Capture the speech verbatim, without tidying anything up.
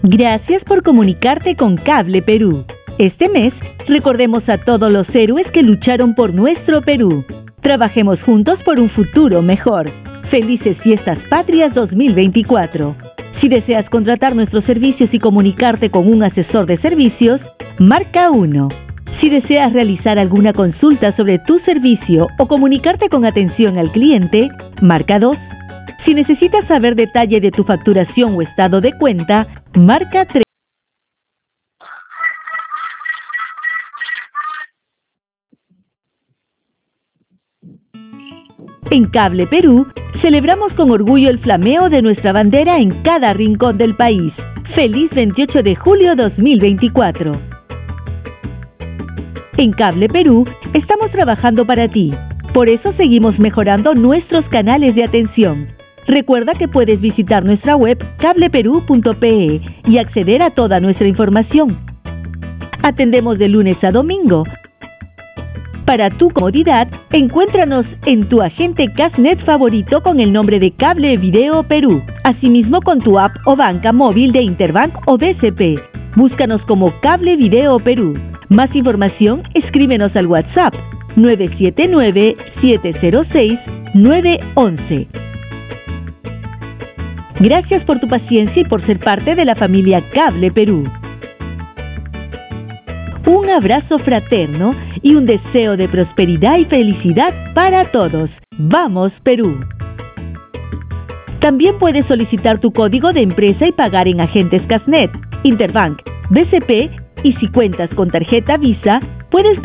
Gracias por comunicarte con Cable Perú. Este mes, recordemos a todos los héroes que lucharon por nuestro Perú. Trabajemos juntos por un futuro mejor. Felices Fiestas Patrias dos mil veinticuatro. Si deseas contratar nuestros servicios y comunicarte con un asesor de servicios, marca uno. Si deseas realizar alguna consulta sobre tu servicio o comunicarte con atención al cliente, marca dos. Si necesitas saber detalle de tu facturación o estado de cuenta, marca tres. En Cable Perú, celebramos con orgullo el flameo de nuestra bandera en cada rincón del país. ¡Feliz veintiocho de julio dos mil veinticuatro! En Cable Perú, estamos trabajando para ti. Por eso seguimos mejorando nuestros canales de atención. Recuerda que puedes visitar nuestra web cable perú punto pe y acceder a toda nuestra información. Atendemos de lunes a domingo. Para tu comodidad, encuéntranos en tu agente Casnet favorito con el nombre de Cable Video Perú. Asimismo con tu app o banca móvil de Interbank o B C P. Búscanos como Cable Video Perú. Más información, escríbenos al WhatsApp nueve siete nueve, siete cero seis, nueve uno uno. Gracias por tu paciencia y por ser parte de la familia Cable Perú. Un abrazo fraterno y un deseo de prosperidad y felicidad para todos. ¡Vamos, Perú! También puedes solicitar tu código de empresa y pagar en agentes Casnet, Interbank, B C P y si cuentas con tarjeta Visa, puedes